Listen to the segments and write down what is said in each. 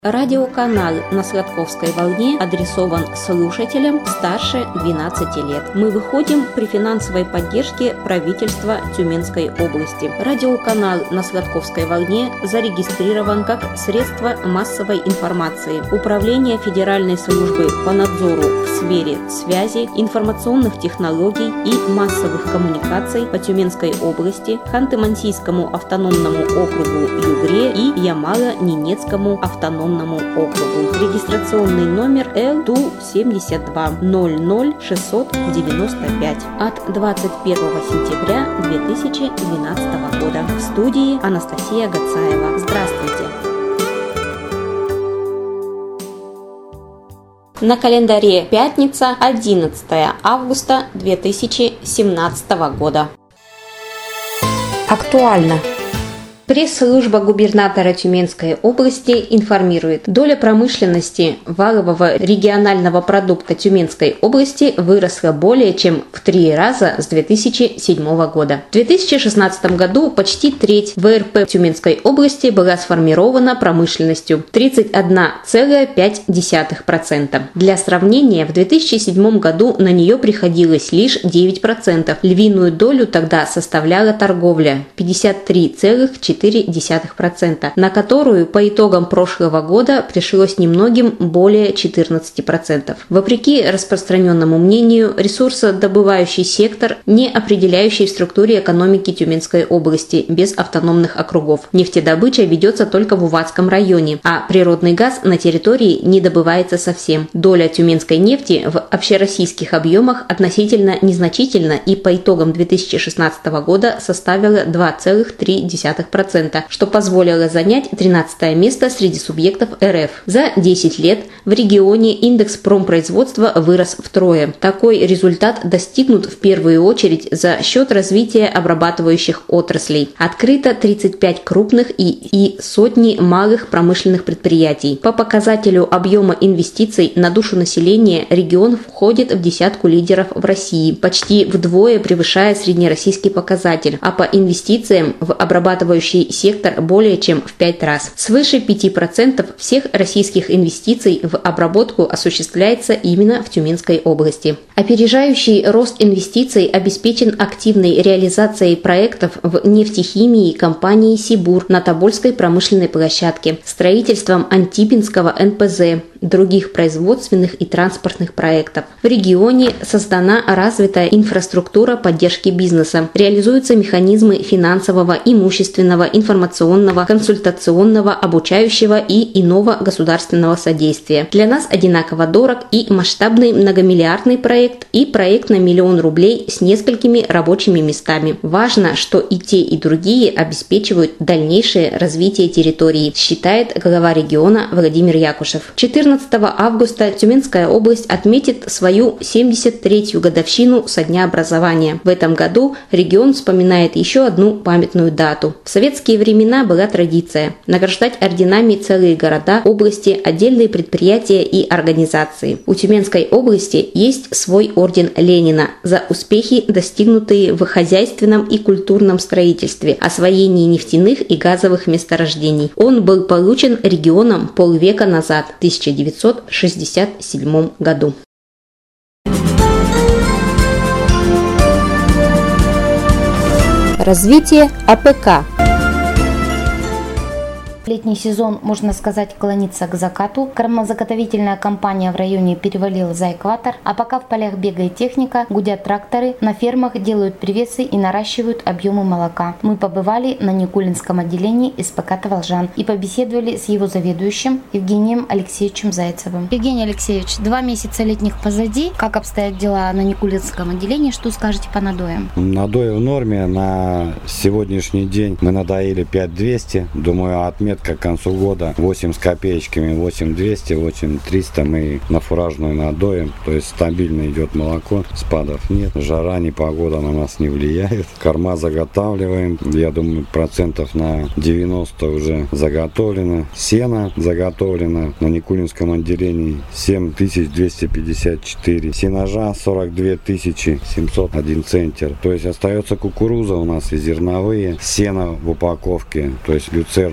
Радиоканал на Сладковской волне адресован слушателям старше 12 лет. Мы выходим при финансовой поддержке правительства Тюменской области. Радиоканал на Сладковской волне зарегистрирован как средство массовой информации. Управление Федеральной службы по надзору в сфере связи, информационных технологий и массовых коммуникаций по Тюменской области, Ханты-Мансийскому автономному округу Югре и Ямало-Ненецкому автономному округу. Регистрационный номер Л-Ту-72 00695 от 21 сентября 2012 года. В студии Анастасия Гацаева. Здравствуйте! На календаре пятница, 11 августа 2017 года. Актуально. Пресс-служба губернатора Тюменской области информирует, доля промышленности валового регионального продукта Тюменской области выросла более чем в 3 раза с 2007 года. В 2016 году почти треть ВРП Тюменской области была сформирована промышленностью – 31,5%. Для сравнения, в 2007 году на нее приходилось лишь 9%. Львиную долю тогда составляла торговля – 53,4%. На которую по итогам прошлого года пришлось немногим более 14%. Вопреки распространенному мнению, ресурсодобывающий сектор не определяющий в структуре экономики Тюменской области без автономных округов. Нефтедобыча ведется только в Увадском районе, а природный газ на территории не добывается совсем. Доля тюменской нефти в общероссийских объемах относительно незначительна и по итогам 2016 года составила 2,3%. Что позволило занять 13 место среди субъектов РФ. За 10 лет в регионе индекс промпроизводства вырос втрое. Такой результат достигнут в первую очередь за счет развития обрабатывающих отраслей. Открыто 35 крупных и сотни малых промышленных предприятий. По показателю объема инвестиций на душу населения регион входит в десятку лидеров в России, почти вдвое превышая среднероссийский показатель, а по инвестициям в обрабатывающий сектор более чем в 5 раз. Свыше 5% всех российских инвестиций в обработку осуществляется именно в Тюменской области. Опережающий рост инвестиций обеспечен активной реализацией проектов в нефтехимии компании «Сибур» на Тобольской промышленной площадке, строительством Антипинского НПЗ, других производственных и транспортных проектов. В регионе создана развитая инфраструктура поддержки бизнеса, реализуются механизмы финансового, имущественного, информационного, консультационного, обучающего и иного государственного содействия. Для нас одинаково дорог и масштабный многомиллиардный проект, и проект на 1 миллион рублей с несколькими рабочими местами. Важно, что и те, и другие обеспечивают дальнейшее развитие территории, считает глава региона Владимир Якушев. 14 августа Тюменская область отметит свою 73-ю годовщину со дня образования. В этом году регион вспоминает еще одну памятную дату. В советские времена была традиция награждать орденами целые города, области, отдельные предприятия и организации. У Тюменской области есть свой орден Ленина за успехи, достигнутые в хозяйственном и культурном строительстве, освоении нефтяных и газовых месторождений. Он был получен регионом полвека назад, в 1967 году. Развитие АПК. Летний сезон, можно сказать, клонится к закату. Кормозаготовительная компания в районе перевалила за экватор, а пока в полях бегает техника, гудят тракторы, на фермах делают привесы и наращивают объемы молока. Мы побывали на Никулинском отделении СПК «Таволжан» и побеседовали с его заведующим Евгением Алексеевичем Зайцевым. Евгений Алексеевич, 2 месяца летних позади. Как обстоят дела на Никулинском отделении? Что скажете по надоям? Надои в норме. На сегодняшний день мы надоили 5200. Думаю, отметка к концу года 8 с копеечками, 8200, 8300 мы на фуражную надоем. То есть стабильно идет молоко, спадов нет. Жара, непогода на нас не влияет. Корма заготавливаем. Я думаю, процентов на 90 уже заготовлено. Сено заготовлено на Никулинском отделении 7254. Сенажа 42 701 центнер. То есть остается кукуруза у нас и зерновые. Сено в упаковке, то есть люцерну, это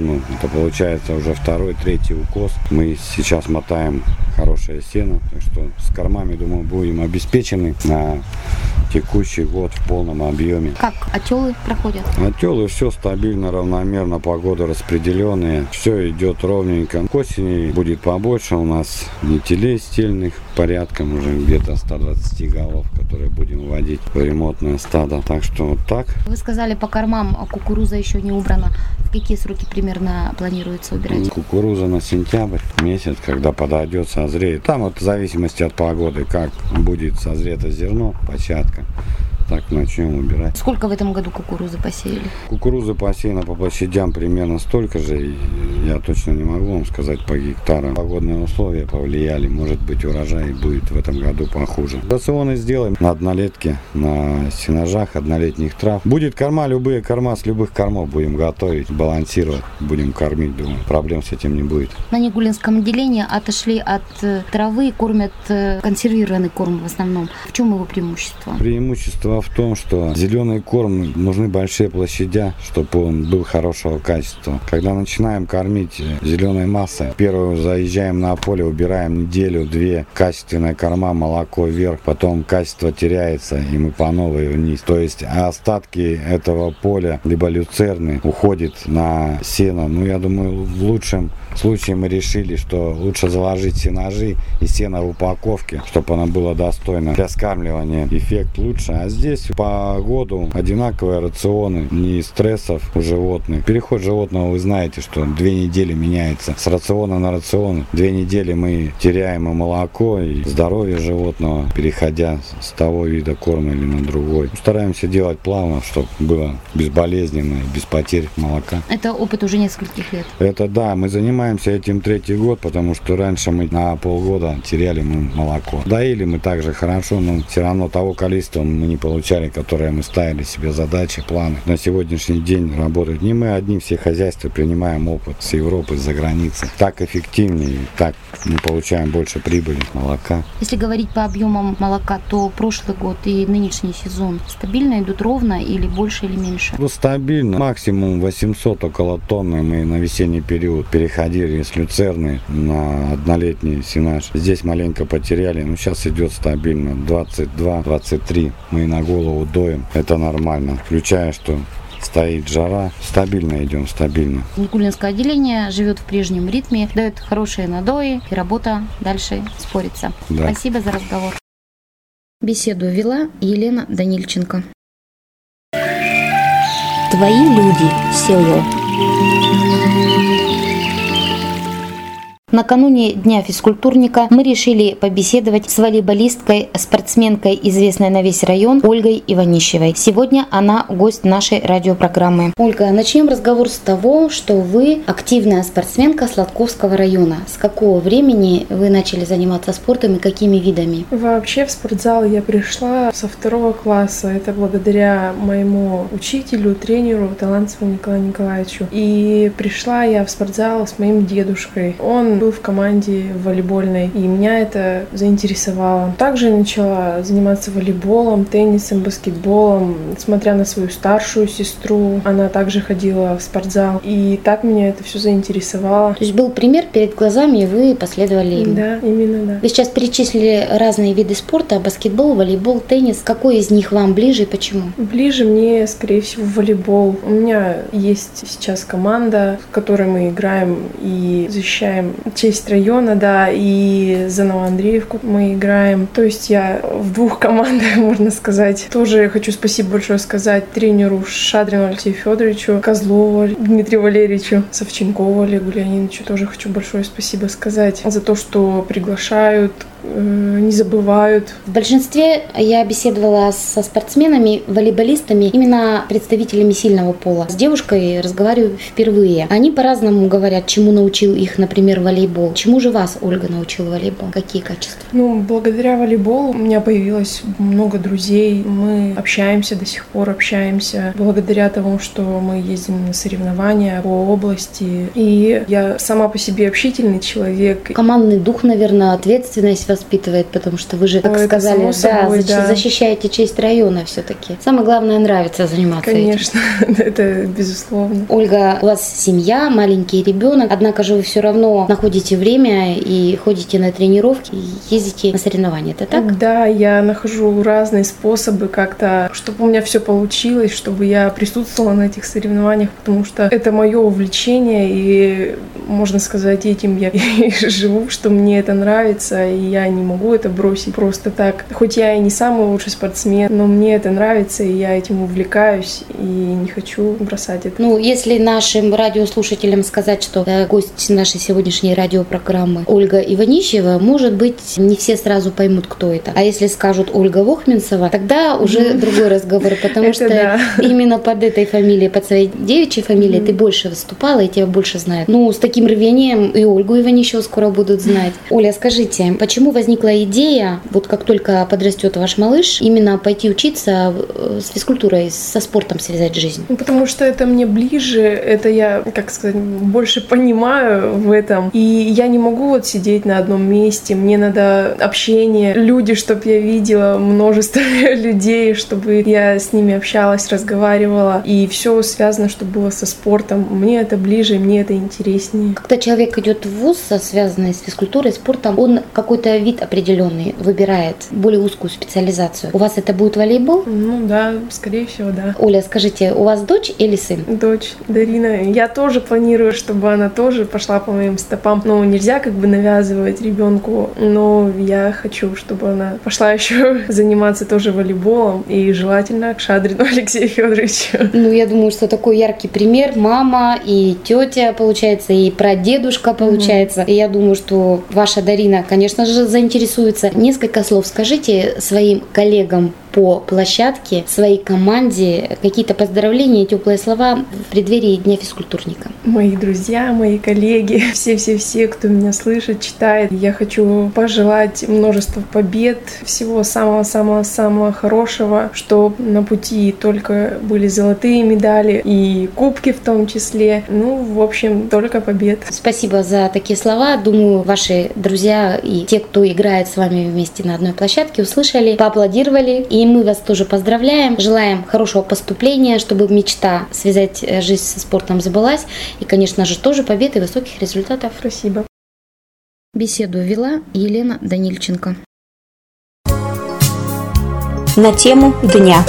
что получается уже второй, третий укос. Мы сейчас мотаем хорошее сено, так что с кормами, думаю, будем обеспечены на текущий год в полном объеме. Как отелы проходят? Отелы все стабильно, равномерно, погода распределенная, все идет ровненько. К осени будет побольше у нас нетелей стельных порядком, уже где-то 120 голов, которые будем вводить в ремонтное стадо. Так что вот так. Вы сказали, по кормам кукуруза еще не убрана. В какие сроки примерно планируется убирать? Кукуруза на сентябрь месяц, когда подойдет, созреет. Там вот в зависимости от погоды, как будет созрето зерно, початка, так начнем убирать. Сколько в этом году кукурузы посеяли? Кукурузы посеяно по площадям примерно столько же. Я точно не могу вам сказать по гектарам. Погодные условия повлияли. Может быть, урожай будет в этом году похуже. Рационы сделаем на однолетке, на сенажах однолетних трав. Будет корма, любые корма, с любых кормов будем готовить, балансировать, будем кормить, думаю. Проблем с этим не будет. На Негулинском отделении отошли от травы, кормят консервированный корм в основном. В чем его преимущество? Преимущество в том, что зеленый корм нужны большие площадя, чтобы он был хорошего качества. Когда начинаем кормить зеленой массой, первую заезжаем на поле, убираем неделю-две, качественная корма, молоко вверх, потом качество теряется, и мы по новой вниз. То есть остатки этого поля, либо люцерны, уходят на сено. Ну, я думаю, в лучшем случае мы решили, что лучше заложить сенажи и сено в упаковке, чтобы оно было достойно для скармливания. Эффект лучше. А здесь по году одинаковые рационы, ни стрессов у животных. Переход животного, вы знаете, что 2 недели меняется с рациона на рацион. 2 недели мы теряем и молоко, и здоровье животного, переходя с того вида корма или на другой. Стараемся делать плавно, чтобы было безболезненно и без потерь молока. Это опыт уже нескольких лет? Это да, мы занимаемся этим 3-й год, потому что раньше мы на полгода теряли молоко. Доили мы также хорошо, но все равно того количества мы не получали, которое мы ставили себе задачи, планы. На сегодняшний день работают не мы одни, все хозяйства принимаем опыт с Европы, с-за границы. Так эффективнее, так мы получаем больше прибыли молока. Если говорить по объемам молока, то прошлый год и нынешний сезон стабильно идут ровно или больше, или меньше? Ну, стабильно. Максимум 800 около тонны мы на весенний период переходили с люцерны на однолетний сенаж. Здесь маленько потеряли, но сейчас идет стабильно. 22-23 мы на голову доим. Это нормально. Включая, что стоит жара, стабильно идем, стабильно. Негулинское отделение живет в прежнем ритме, дает хорошие надои, и работа дальше спорится. Да. Спасибо за разговор. Беседу вела Елена Данильченко. Твои люди, село. Накануне Дня физкультурника мы решили побеседовать с волейболисткой, спортсменкой, известной на весь район, Ольгой Иванищевой. Сегодня она гость нашей радиопрограммы. Ольга, начнем разговор с того, что вы активная спортсменка Сладковского района. С какого времени вы начали заниматься спортом и какими видами? Вообще в спортзал я пришла со 2 класса. Это благодаря моему учителю, тренеру Талантцеву Николаю Николаевичу. И пришла я в спортзал с моим дедушкой. Он был в команде волейбольной, и меня это заинтересовало. Также начала заниматься волейболом, теннисом, баскетболом, смотря на свою старшую сестру. Она также ходила в спортзал, и так меня это все заинтересовало. То есть был пример перед глазами, и вы последовали ему? Да, именно да. Вы сейчас перечислили разные виды спорта: баскетбол, волейбол, теннис. Какой из них вам ближе и почему? Ближе мне, скорее всего, волейбол. У меня есть сейчас команда, в которой мы играем и защищаем честь района, да, и за Новоандреевку мы играем. То есть я в 2 командах, можно сказать. Тоже хочу спасибо большое сказать тренеру Шадрину Алексею Федоровичу, Козлову Дмитрию Валерьевичу, Савченкову Олегу Леонидовичу. Тоже хочу большое спасибо сказать за то, что приглашают, не забывают. В большинстве я беседовала со спортсменами, волейболистами, именно представителями сильного пола. С девушкой разговариваю впервые. Они по-разному говорят, чему научил их, например, волейбол. Чему же вас, Ольга, научил волейбол? Какие качества? Благодаря волейболу у меня появилось много друзей. Мы общаемся, до сих пор общаемся. Благодаря тому, что мы ездим на соревнования по области. И я сама по себе общительный человек. Командный дух, наверное, ответственность. гордость воспитывает, потому что вы же, как Это сказали, само собой, да. защищаете честь района все-таки. Самое главное, нравится заниматься Конечно, этим. это безусловно. Ольга, у вас семья, маленький ребенок, однако же вы все равно находите время и ходите на тренировки, и ездите на соревнования, это так? Да, я нахожу разные способы как-то, чтобы у меня все получилось, чтобы я присутствовала на этих соревнованиях, потому что это мое увлечение, и, можно сказать, этим я и живу, что мне это нравится, и я не могу это бросить просто так. Хоть я и не самый лучший спортсмен, но мне это нравится, и я этим увлекаюсь, и не хочу бросать это. Ну, если нашим радиослушателям сказать, что гость нашей сегодняшней радиопрограммы Ольга Иванищева, может быть, не все сразу поймут, кто это. А если скажут Ольга Вохминцева, тогда уже другой разговор, потому что именно под этой фамилией, под своей девичьей фамилией ты больше выступала, и тебя больше знают. Ну, с таким рвением и Ольгу Иванищеву скоро будут знать. Оля, скажите, почему возникла идея, вот как только подрастет ваш малыш, именно пойти учиться с физкультурой, со спортом связать жизнь? Потому что это мне ближе, это я, как сказать, больше понимаю в этом. И я не могу вот сидеть на одном месте, мне надо общение, люди, чтобы я видела множество людей, чтобы я с ними общалась, разговаривала, и все связано, чтобы было со спортом. Мне это ближе, мне это интереснее. Когда человек идет в вуз, связанный с физкультурой, спортом, он какой-то вид определенный выбирает, более узкую специализацию. У вас это будет волейбол? Ну да, скорее всего, да. Оля, скажите, у вас дочь или сын? Дочь Дарина. Я тоже планирую, чтобы она тоже пошла по моим стопам. Но нельзя как бы навязывать ребенку, но я хочу, чтобы она пошла еще заниматься тоже волейболом, и желательно к Шадрину Алексею Федоровичу. Ну, я думаю, что такой яркий пример. Мама и тетя, получается, и прадедушка, получается. И я думаю, что ваша Дарина, конечно же, заинтересуется. Несколько слов скажите своим коллегам по площадке, своей команде, какие-то поздравления, теплые слова в преддверии Дня физкультурника. Мои друзья, мои коллеги, все-все-все, кто меня слышит, читает. Я хочу пожелать множества побед, всего самого-самого-самого хорошего, чтобы на пути только были золотые медали и кубки в том числе. Ну, в общем, только побед. Спасибо за такие слова. Думаю, ваши друзья и те, кто играет с вами вместе на одной площадке, услышали, поаплодировали. И мы вас тоже поздравляем. Желаем хорошего поступления, чтобы мечта связать жизнь со спортом сбылась. И, конечно же, тоже побед и высоких результатов. Спасибо. Беседу вела Елена Данильченко. На тему дня.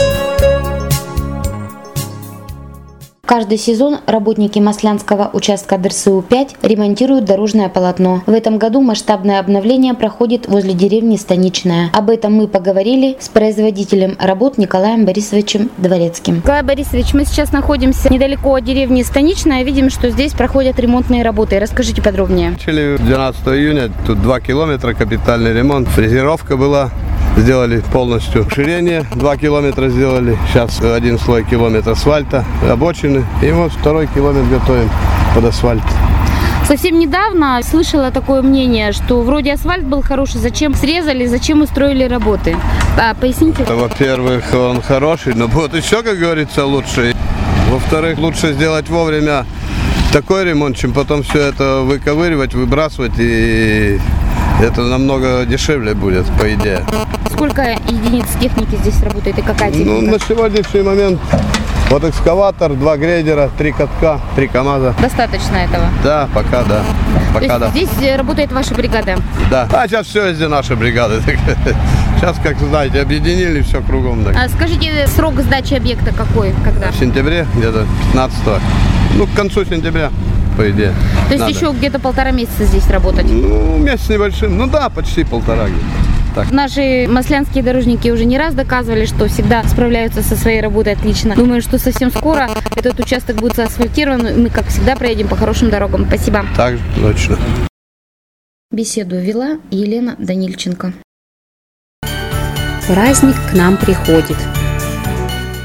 Каждый сезон работники Маслянского участка ДРСУ-5 ремонтируют дорожное полотно. В этом году масштабное обновление проходит возле деревни Станичная. Об этом мы поговорили с производителем работ Николаем Борисовичем Дворецким. Николай Борисович, мы сейчас находимся недалеко от деревни Станичная. Видим, что здесь проходят ремонтные работы. Расскажите подробнее. Начали 12 июня, тут 2 километра капитальный ремонт. Фрезеровка была. Сделали полностью ширение, 2 километра сделали. Сейчас 1 слой километр асфальта, обочины. И вот 2 километр готовим под асфальт. Совсем недавно слышала такое мнение, что вроде асфальт был хороший, зачем срезали, зачем устроили работы. Поясните. Во-первых, он хороший, но будет еще, как говорится, лучше. Во-вторых, лучше сделать вовремя такой ремонт, чем потом все это выковыривать, выбрасывать, и это намного дешевле будет, по идее. Сколько единиц техники здесь работает и какая техника? Ну, на сегодняшний момент вот экскаватор, 2 грейдера, 3 катка, 3 КАМАЗа. Достаточно этого? Да, пока да. Пока да. Здесь работает ваша бригада? Да. А сейчас все везде наши бригады. Сейчас, как знаете, объединили все кругом. Скажите, срок сдачи объекта какой? Когда? В сентябре, где-то 15-го. Ну, к концу сентября, по идее. То есть еще где-то 1,5 месяца здесь работать? Ну, месяц с небольшим. Ну да, почти 1,5. Так. Наши маслянские дорожники уже не раз доказывали, что всегда справляются со своей работой отлично. Думаю, что совсем скоро этот участок будет заасфальтирован, и мы, как всегда, проедем по хорошим дорогам. Спасибо. Так, точно. Беседу вела Елена Данильченко. Праздник к нам приходит.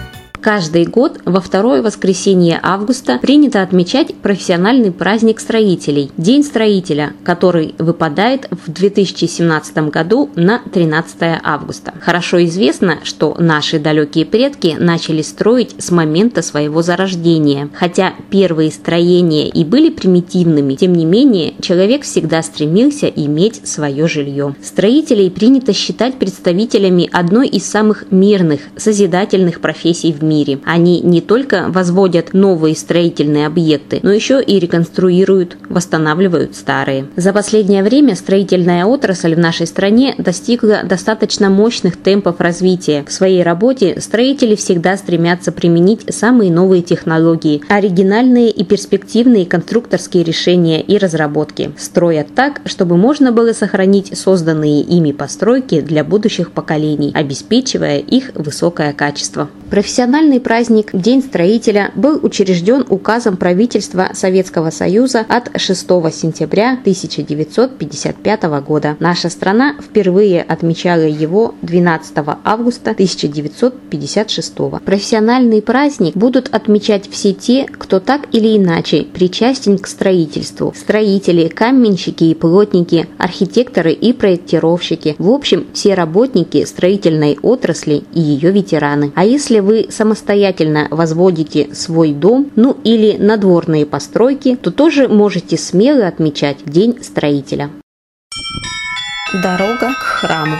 Каждый год во второе воскресенье августа принято отмечать профессиональный праздник строителей – День строителя, который выпадает в 2017 году на 13 августа. Хорошо известно, что наши далекие предки начали строить с момента своего зарождения. Хотя первые строения и были примитивными, тем не менее человек всегда стремился иметь свое жилье. Строителей принято считать представителями одной из самых мирных, созидательных профессий в мире. Они не только возводят новые строительные объекты, но еще и реконструируют, восстанавливают старые. За последнее время строительная отрасль в нашей стране достигла достаточно мощных темпов развития. В своей работе строители всегда стремятся применить самые новые технологии, оригинальные и перспективные конструкторские решения и разработки. Строят так, чтобы можно было сохранить созданные ими постройки для будущих поколений, обеспечивая их высокое качество. Профессиональный праздник День строителя был учрежден указом правительства Советского Союза от 6 сентября 1955 года. Наша страна впервые отмечала его 12 августа 1956. Профессиональный праздник будут отмечать все те, кто так или иначе причастен к строительству. Строители, каменщики и плотники, архитекторы и проектировщики. В общем, все работники строительной отрасли и ее ветераны. А если вы самостоятельно возводите свой дом, или надворные постройки, то тоже можете смело отмечать День строителя. Дорога к храму.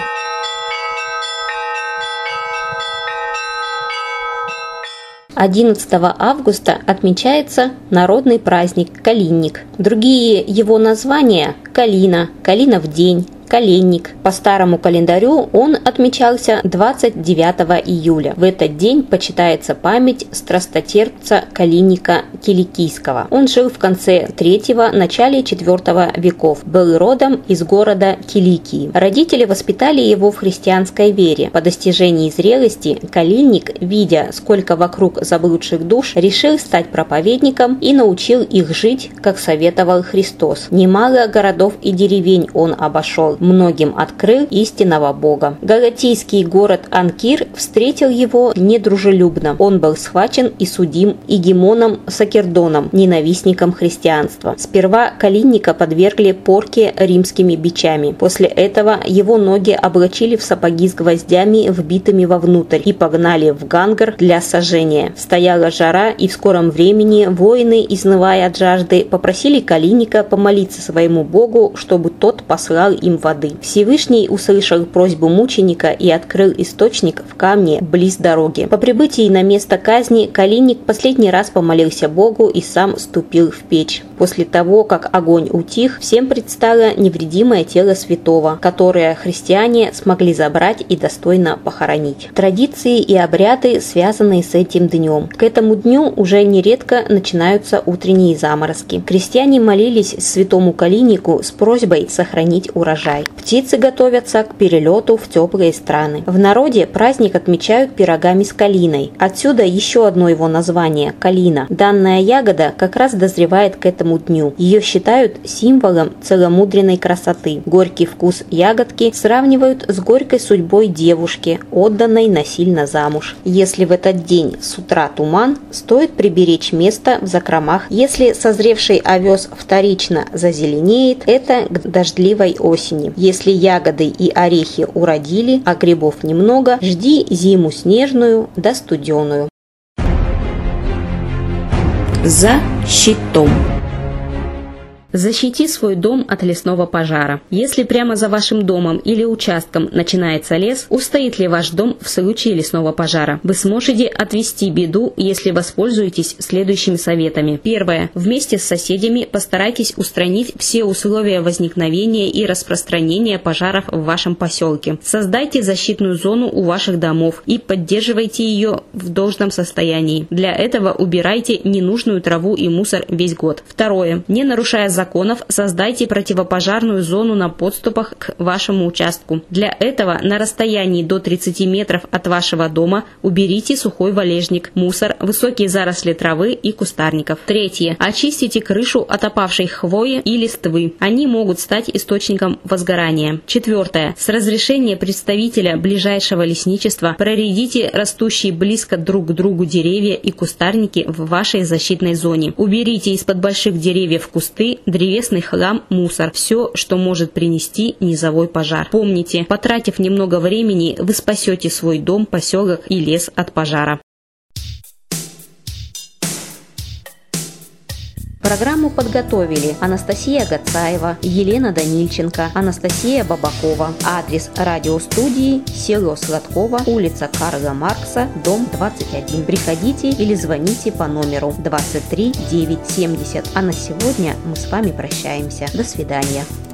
11 августа отмечается народный праздник Калинник. Другие его названия – Калина, Калинов день, Каленник. По старому календарю он отмечался 29 июля. В этот день почитается память страстотерпца Калинника Киликийского. Он жил в конце 3-го, начале 4 веков. Был родом из города Киликии. Родители воспитали его в христианской вере. По достижении зрелости Калинник, видя, сколько вокруг заблудших душ, решил стать проповедником и научил их жить, как советовал Христос. Немало городов и деревень он обошел. Многим открыл истинного Бога. Галатийский город Анкир встретил его недружелюбно. Он был схвачен и судим Игимоном Сакердоном, ненавистником христианства. Сперва Калинника подвергли порке римскими бичами. После этого его ноги облачили в сапоги с гвоздями, вбитыми вовнутрь, и погнали в Гангар для сожжения. Стояла жара, и в скором времени воины, изнывая от жажды, попросили Калинника помолиться своему Богу, чтобы тот послал им воды. Всевышний услышал просьбу мученика и открыл источник в камне близ дороги. По прибытии на место казни Калинник последний раз помолился Богу и сам ступил в печь. После того, как огонь утих, всем предстало невредимое тело святого, которое христиане смогли забрать и достойно похоронить. Традиции и обряды, связанные с этим днем. К этому дню уже нередко начинаются утренние заморозки. Крестьяне молились святому Калиннику с просьбой сохранить урожай. Птицы готовятся к перелету в теплые страны. В народе праздник отмечают пирогами с калиной. Отсюда еще одно его название – калина. Данная ягода как раз дозревает к этому дню. Ее считают символом целомудренной красоты. Горький вкус ягодки сравнивают с горькой судьбой девушки, отданной насильно замуж. Если в этот день с утра туман, стоит приберечь место в закромах. Если созревший овес вторично зазеленеет, это к дождливой осени. Если ягоды и орехи уродили, а грибов немного, жди зиму снежную да студеную. За щитом. Защити свой дом от лесного пожара. Если прямо за вашим домом или участком начинается лес, устоит ли ваш дом в случае лесного пожара? Вы сможете отвести беду, если воспользуетесь следующими советами. Первое. Вместе с соседями постарайтесь устранить все условия возникновения и распространения пожаров в вашем поселке. Создайте защитную зону у ваших домов и поддерживайте ее в должном состоянии. Для этого убирайте ненужную траву и мусор весь год. Второе. Не нарушая закон законов создайте противопожарную зону на подступах к вашему участку. Для этого на расстоянии до 30 метров от вашего дома уберите сухой валежник, мусор, высокие заросли травы и кустарников. Третье. Очистите крышу от опавшей хвои и листвы. Они могут стать источником возгорания. Четвертое. С разрешения представителя ближайшего лесничества проредите растущие близко друг к другу деревья и кустарники в вашей защитной зоне. Уберите из-под больших деревьев кусты, древесный хлам, мусор. Все, что может принести низовой пожар. Помните, потратив немного времени, вы спасете свой дом, поселок и лес от пожара. Программу подготовили Анастасия Гацаева, Елена Данильченко, Анастасия Бабакова. Адрес радиостудии: село Сладково, улица Карла Маркса, дом 21. Приходите или звоните по номеру 23 970. А на сегодня мы с вами прощаемся. До свидания.